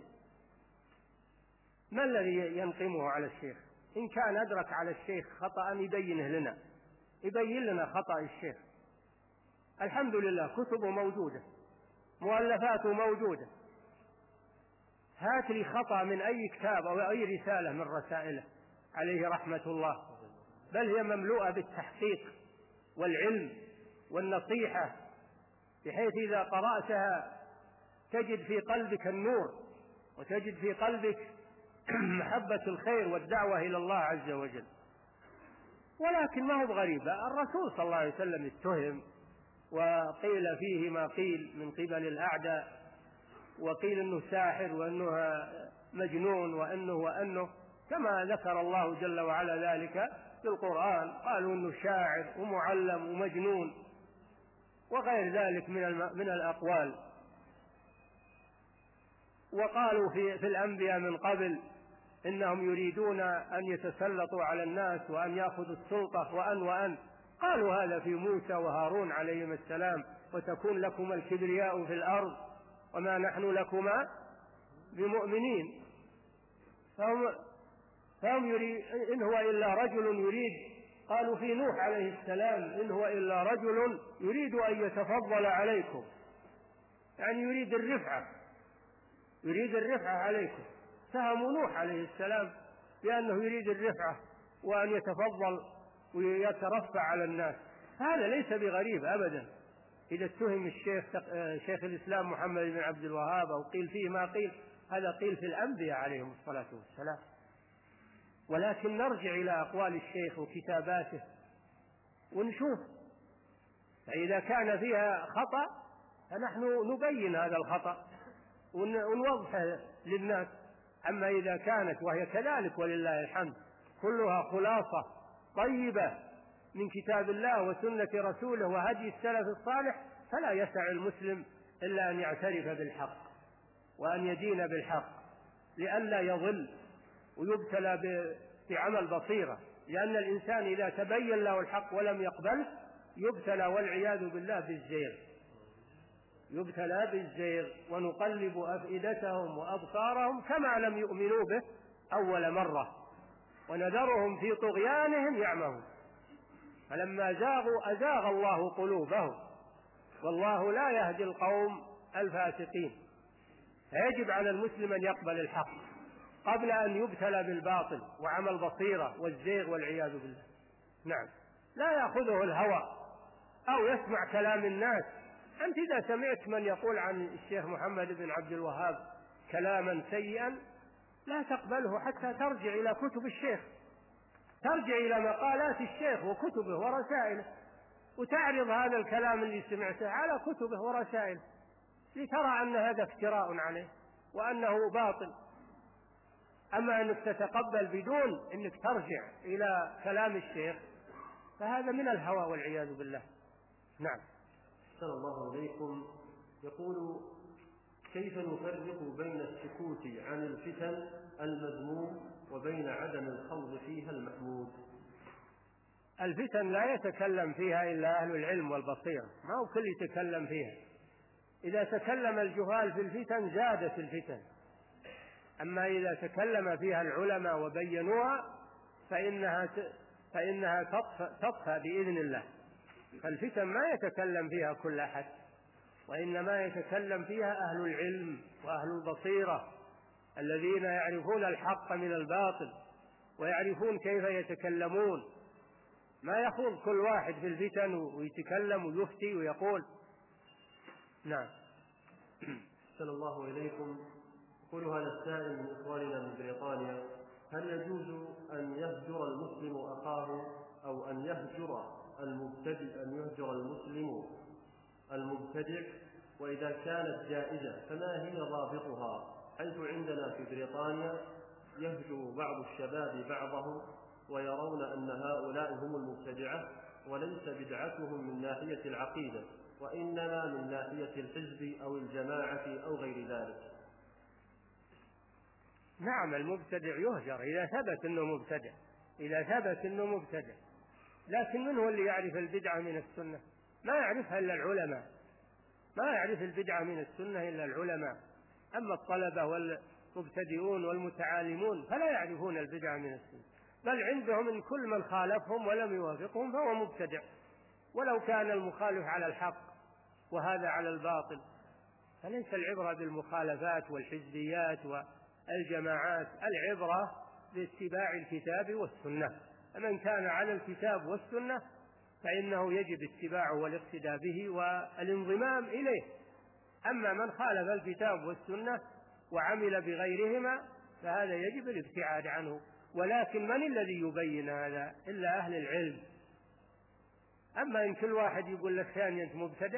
ما الذي ينقمه على الشيخ؟ إن كان أدرك على الشيخ خطأ يبينه لنا، يبين لنا خطأ الشيخ. الحمد لله كتبه موجودة، مؤلفاته موجودة، هات لي خطأ من أي كتاب أو أي رسالة من رسائله عليه رحمة الله، بل هي مملوءة بالتحقيق والعلم والنصيحة، بحيث إذا قرأتها تجد في قلبك النور، وتجد في قلبك محبة الخير والدعوة إلى الله عز وجل. ولكن ما هو غريب، الرسول صلى الله عليه وسلم اتهم وقيل فيه ما قيل من قبل الأعداء، وقيل أنه ساحر وأنه مجنون وأنه كما ذكر الله جل وعلا ذلك في القرآن، قالوا أنه شاعر ومعلم ومجنون وغير ذلك من الأقوال. وقالوا في الأنبياء من قبل إنهم يريدون أن يتسلطوا على الناس وأن يأخذوا السلطة وأن قالوا هذا في موسى وهارون عليهم السلام، وتكون لكم الكبرياء في الأرض وما نحن لكما بمؤمنين. فهم إن هو إلا رجل يريد، قالوا في نوح عليه السلام إن هو إلا رجل يريد أن يتفضل عليكم، يعني يريد الرفعة عليكم. اتهموا نوح عليه السلام بأنه يريد الرفعة وأن يتفضل ويترفع على الناس. هذا ليس بغريب أبدا إذا اتهم شيخ الإسلام محمد بن عبد الوهاب أو قيل فيه ما قيل، هذا قيل في الأنبياء عليهم الصلاة والسلام. ولكن نرجع إلى أقوال الشيخ وكتاباته ونشوف، فإذا كان فيها خطأ فنحن نبين هذا الخطأ ونوضحه للناس. أما إذا كانت وهي كذلك ولله الحمد كلها خلاصة طيبة من كتاب الله وسنة رسوله وهدي السلف الصالح، فلا يسع المسلم إلا أن يعترف بالحق وأن يدين بالحق لئلا يضل ويبتلى بعمل بصيرة. لأن الإنسان إذا تبين له الحق ولم يقبله يبتلى والعياذ بالله بالزيغ، ونقلب أفئدتهم وأبصارهم كما لم يؤمنوا به أول مرة ونذرهم في طغيانهم يعمهون. فلما زاغوا أزاغ الله قلوبهم والله لا يهدي القوم الفاسقين. فيجب على المسلم أن يقبل الحق قبل أن يبتلى بالباطل وعمل بصيرة والزيغ والعياذ بالله. نعم، لا يأخذه الهوى أو يسمع كلام الناس. أنت إذا سمعت من يقول عن الشيخ محمد بن عبد الوهاب كلاما سيئا لا تقبله حتى ترجع إلى كتب الشيخ، ترجع إلى مقالات الشيخ وكتبه ورسائله، وتعرض هذا الكلام اللي سمعته على كتبه ورسائله لترى أن هذا افتراء عليه وأنه باطل. أما أنك تتقبل بدون أنك ترجع إلى كلام الشيخ فهذا من الهوى والعياذ بالله. نعم. أحسن الله إليكم. يقول: كيف نفرق بين السكوت عن الفتن المذموم وبين عدم الخوض فيها المحمود؟ الفتن لا يتكلم فيها إلا أهل العلم والبصيرة، ما هو كل يتكلم فيها. إذا تكلم الجهال في الفتن زادت الفتن، أما إذا تكلم فيها العلماء وبينوها فإنها تطفى بإذن الله. فالفتن ما يتكلم فيها كل أحد، وإنما يتكلم فيها أهل العلم وأهل البصيرة الذين يعرفون الحق من الباطل ويعرفون كيف يتكلمون. ما يخوض كل واحد في الفتن ويتكلم ويفتي ويقول. نعم. أحسن الله إليكم. يقول هذا السائل من إخواننا من بريطانيا: هل يجوز أن يهجر المسلم أخاه أو أن يهجر المسلم المبتدع؟ وإذا كانت جائزة فما هي ضابطها؟ حيث عندنا في بريطانيا يهجر بعض الشباب بعضهم ويرون أن هؤلاء هم المبتدعة، وليس بدعتهم من ناحية العقيدة وإنما من ناحية الحزب أو الجماعة أو غير ذلك. نعم المبتدع يهجر إذا ثبت أنه مبتدع، لكن من هو اللي يعرف البدعة من السنة؟ ما يعرفها إلا العلماء، ما يعرف البدعة من السنة إلا العلماء. أما الطلبة والمبتدئون والمتعالمون فلا يعرفون البدعة من السنة، بل عندهم إن كل من خالفهم ولم يوافقهم فهو مبتدع، ولو كان المخالف على الحق وهذا على الباطل. فليس العبرة بالمخالفات والحزبيات والجماعات، العبرة باتباع الكتاب والسنة. من كان على الكتاب والسنة فإنه يجب اتباعه والاقتداء به والانضمام إليه. أما من خالف الكتاب والسنة وعمل بغيرهما فهذا يجب الابتعاد عنه. ولكن من الذي يبين هذا إلا أهل العلم؟ أما إن كل واحد يقول لك ثاني أنت مبتدع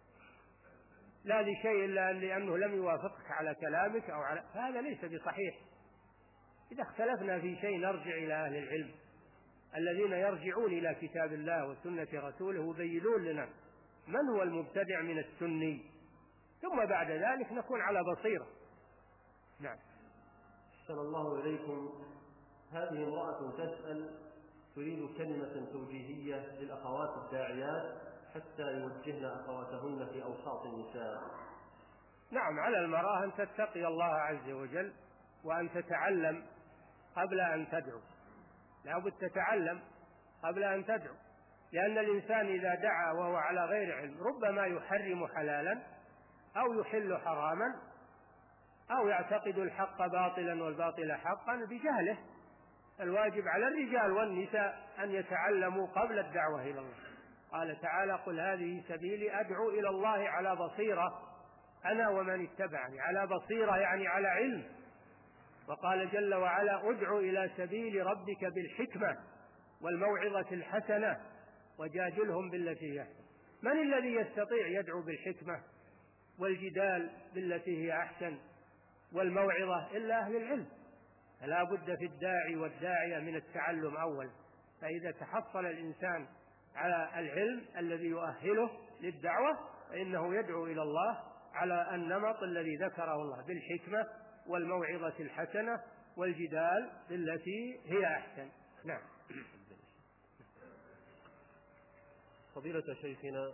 لا لشيء إلا لأنه لم يوافقك على كلامك فهذا ليس بصحيح. إذا اختلفنا في شيء نرجع إلى أهل العلم الذين يرجعون إلى كتاب الله وسنة رسوله ويبينون لنا من هو المبتدع من السني، ثم بعد ذلك نكون على بصيرة. نعم. أحسن الله إليكم. هذه امرأة تسأل تريد كلمة توجيهية للأخوات الداعيات حتى يوجهن أخواتهن في أوساط النساء. نعم، على المرأة أن تتقي الله عز وجل وأن تتعلم قبل أن تدعو، لا بد تتعلم قبل أن تدعو، لأن الإنسان إذا دعا وهو على غير علم ربما يحرم حلالا أو يحل حراما أو يعتقد الحق باطلا والباطل حقا بجهله. الواجب على الرجال والنساء أن يتعلموا قبل الدعوة إلى الله. قال تعالى: قل هذه سبيلي أدعو إلى الله على بصيرة أنا ومن اتبعني. على بصيرة يعني على علم. وقال جل وعلا: ادع إلى سبيل ربك بالحكمة والموعظة الحسنة وجادلهم بالتي هي أحسن. من الذي يستطيع يدعو بالحكمة والجدال بالتي هي أحسن والموعظة إلا أهل العلم؟ فلا بد في الداعي والداعية من التعلم أول. فإذا تحصل الإنسان على العلم الذي يؤهله للدعوة فإنه يدعو إلى الله على النمط الذي ذكره الله بالحكمة والموعظة الحسنة والجدال بالتي هي أحسن. نعم. فضيلة شيخنا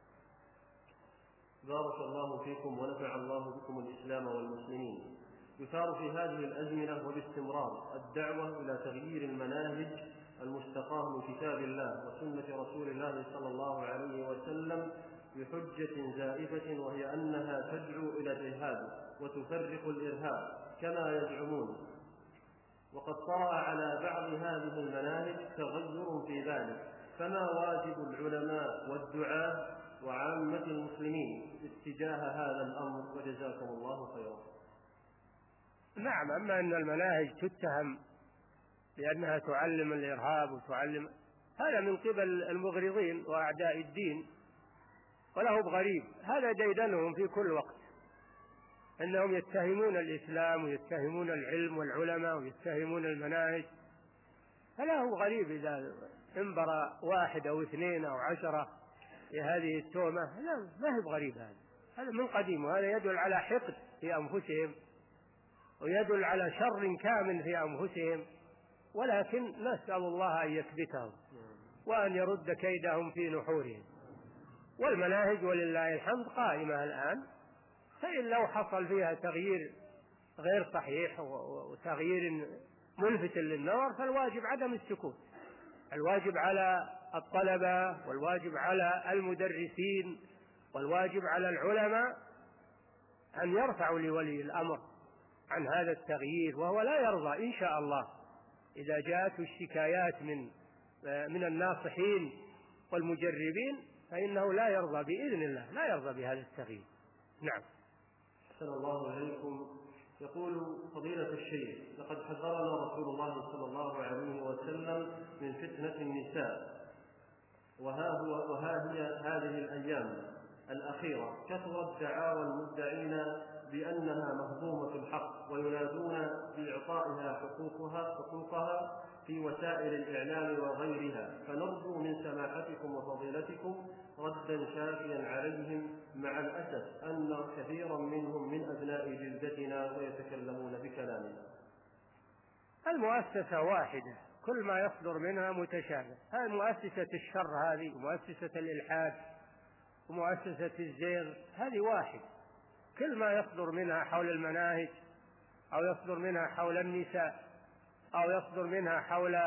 بارك الله فيكم ونفع الله بكم الإسلام والمسلمين، يثار في هذه الأزمنة وباستمرار الدعوة إلى تغيير المناهج المستقاة من كتاب الله وسنة رسول الله صلى الله عليه وسلم بحجة زائفة، وهي أنها تدعو إلى الإرهاب وتفرق الإرهاب كما يزعمون. وقد طرأ على بعض هذه المناهج تغير في ذلك، فما واجب العلماء والدعاة وعامة المسلمين اتجاه هذا الأمر؟ وجزاكم الله خيرا. نعم، أما أن المناهج تتهم لأنها تعلم الإرهاب وتعلم، هذا من قبل المغرضين وأعداء الدين، وله بغريب. هذا ديدنهم في كل وقت، أنهم يتهمون الإسلام ويتهمون العلم والعلماء ويتهمون المناهج. فلا هو غريب إذا انبر 1 أو 2 أو 10 لهذه التهمة، لا ما هو غريب. هذا من قديم، وهذا يدل على حقد في أنفسهم ويدل على شر كامل في أنفسهم، ولكن نسأل الله أن يكبتهم وأن يرد كيدهم في نحورهم. والمناهج ولله الحمد قائمة الآن، فإن لو حصل فيها تغيير غير صحيح وتغيير ملفت للنظر فالواجب عدم السكوت. الواجب على الطلبة والواجب على المدرسين والواجب على العلماء أن يرفعوا لولي الأمر عن هذا التغيير، وهو لا يرضى إن شاء الله. إذا جاءته الشكايات من الناصحين والمجربين فإنه لا يرضى بإذن الله، لا يرضى بهذا التغيير. نعم. أحسن الله إليكم. يقول فضيلة الشيخ: لقد حذرنا رسول الله صلى الله عليه وسلم من فتنة النساء، وها هي هذه الأيام الأخيرة كثرت دعاوى المدعين بأنها مهضومة الحق وينادون بإعطائها حقوقها في وسائل الإعلام وغيرها، فنرجو من سماحتكم وفضيلتكم ردا شافيا عليهم، مع الأسف أن كثيرا منهم من أبناء جلدتنا ويتكلمون بكلامنا. المؤسسة واحدة، كل ما يصدر منها متشابه. هذه مؤسسة الشر، هذه مؤسسة الإلحاد ومؤسسة الزيغ، هذه واحد. كل ما يصدر منها حول المناهج، أو يصدر منها حول النساء، أو يصدر منها حول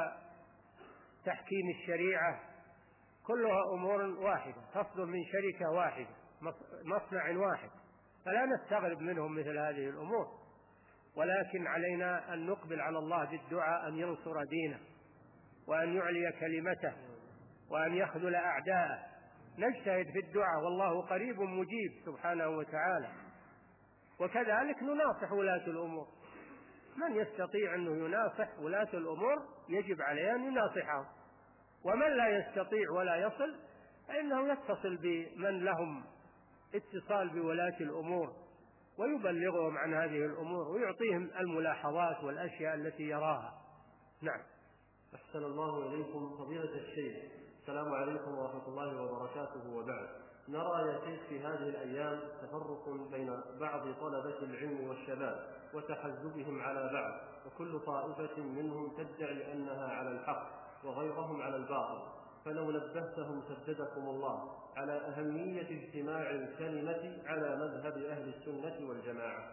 تحكيم الشريعة، كلها أمور واحدة تصدر من شركة واحدة، مصنع واحد. فلا نستغرب منهم مثل هذه الأمور، ولكن علينا أن نقبل على الله بالدعاء أن ينصر دينه، وأن يعلي كلمته، وأن يخذل أعداءه. نجتهد في الدعاء والله قريب مجيب سبحانه وتعالى. وكذلك نناصح ولاة الأمور، من يستطيع أنه يناصح ولاة الأمور يجب عليه أن يناصحهم، ومن لا يستطيع ولا يصل فإنه يتصل بمن لهم اتصال بولاة الأمور ويبلغهم عن هذه الأمور ويعطيهم الملاحظات والأشياء التي يراها. نعم. أحسن الله إليكم فضيلة الشيخ، السلام عليكم ورحمة الله وبركاته. وبعد، نرى يا شيخ في هذه الأيام تفرق بين بعض طلبة العلم والشباب وتحزبهم على بعض، وكل طائفة منهم تدعي أنها على الحق وغيرهم على الباطل، فلو نبهتهم سددكم الله على أهمية اجتماع الكلمة على مذهب أهل السنة والجماعة.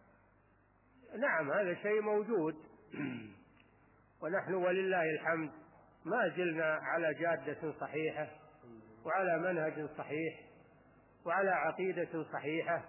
نعم، هذا شيء موجود، ونحن ولله الحمد ما زلنا على جادة صحيحة، وعلى منهج صحيح، وعلى عقيدة صحيحة،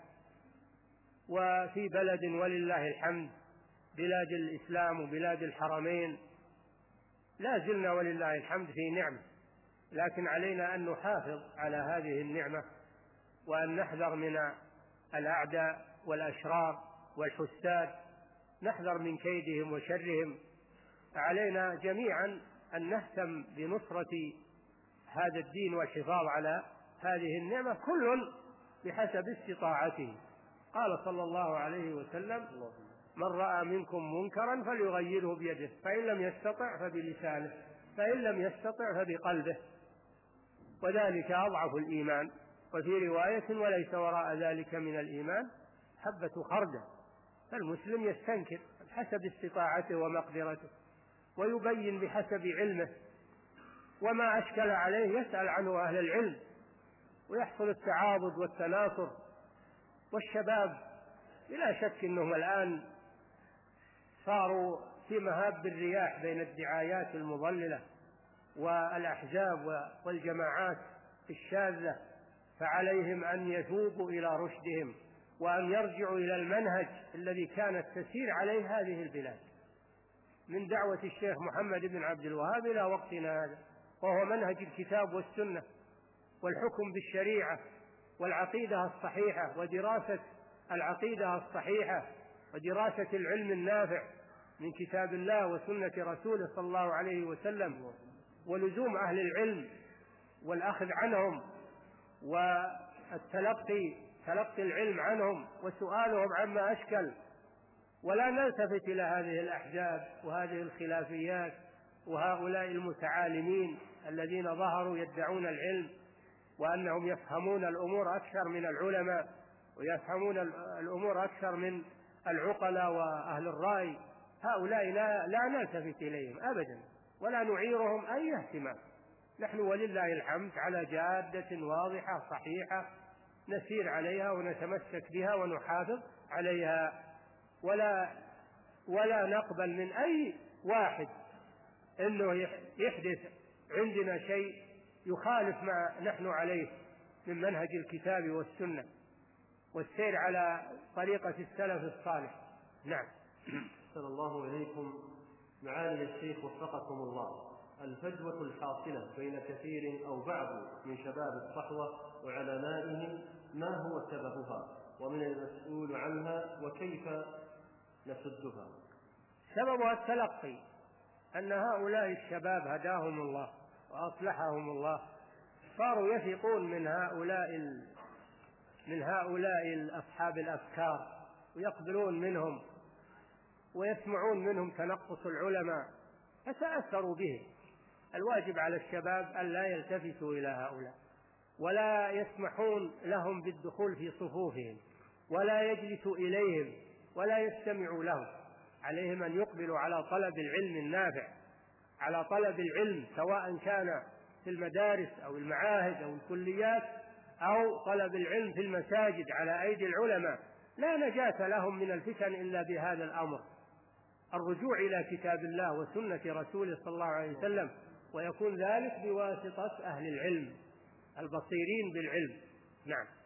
وفي بلد ولله الحمد بلاد الإسلام وبلاد الحرمين لا زلنا ولله الحمد في نعمة، لكن علينا أن نحافظ على هذه النعمة، وأن نحذر من الأعداء والأشرار والحساد، نحذر من كيدهم وشرهم. علينا جميعا أن نهتم بنصرة هذا الدين والحفاظ على هذه النعمة، كل بحسب استطاعته. قال صلى الله عليه وسلم: من رأى منكم منكرا فليغيره بيده، فإن لم يستطع فبلسانه، فإن لم يستطع فبقلبه، وذلك أضعف الإيمان. وفي رواية: وليس وراء ذلك من الإيمان حبة خردل. فالمسلم يستنكر بحسب استطاعته ومقدرته، ويبين بحسب علمه، وما أشكل عليه يسأل عنه أهل العلم، ويحصل التعاضد والتناصر. والشباب بلا شك أنهم الآن صاروا في مهاب الرياح بين الدعايات المضللة والأحزاب والجماعات الشاذة، فعليهم أن يتوبوا إلى رشدهم، وأن يرجعوا إلى المنهج الذي كانت تسير عليه هذه البلاد من دعوة الشيخ محمد بن عبد الوهاب إلى وقتنا هذا، وهو منهج الكتاب والسنة والحكم بالشريعة والعقيدة الصحيحة، ودراسة العقيدة الصحيحة، ودراسة العلم النافع من كتاب الله وسنة رسوله صلى الله عليه وسلم، ولزوم أهل العلم والأخذ عنهم، والتلقي العلم عنهم، وسؤالهم عما أشكل، ولا نلتفت إلى هذه الأحزاب وهذه الخلافيات وهؤلاء المتعالمين الذين ظهروا يدعون العلم وأنهم يفهمون الأمور أكثر من العلماء، ويفهمون الأمور أكثر من العقلاء وأهل الرأي. هؤلاء لا نلتفت إليهم أبدا، ولا نعيرهم أي اهتمام. نحن ولله الحمد على جادة واضحة صحيحة نسير عليها ونتمسك بها ونحافظ عليها، ولا نقبل من أي واحد أنه يحدث عندنا شيء يخالف ما نحن عليه من منهج الكتاب والسنة والسير على طريقة السلف الصالح. نعم. أحسن الله إليكم معالي الشيخ وفقكم الله، الفجوة الحاصلة بين كثير أو بعض من شباب الصحوة وعلمائهم ما هو سببها، ومن المسؤول عنها، وكيف نسدها؟ سببها التلقي، أن هؤلاء الشباب هداهم الله وأصلحهم الله، صاروا يثقون من هؤلاء أصحاب الأفكار، ويقبلون منهم ويسمعون منهم تنقص العلماء، فتأثروا به. الواجب على الشباب أن لا يلتفتوا إلى هؤلاء، ولا يسمحون لهم بالدخول في صفوفهم، ولا يجلسوا إليهم، ولا يستمعوا لهم، عليهم أن يقبلوا على طلب العلم النافع، على طلب العلم، سواء كان في المدارس أو المعاهد أو الكليات أو طلب العلم في المساجد على أيدي العلماء. لا نجاة لهم من الفتن إلا بهذا الأمر، الرجوع إلى كتاب الله وسنة رسوله صلى الله عليه وسلم، ويكون ذلك بواسطة أهل العلم البصيرين بالعلم. نعم.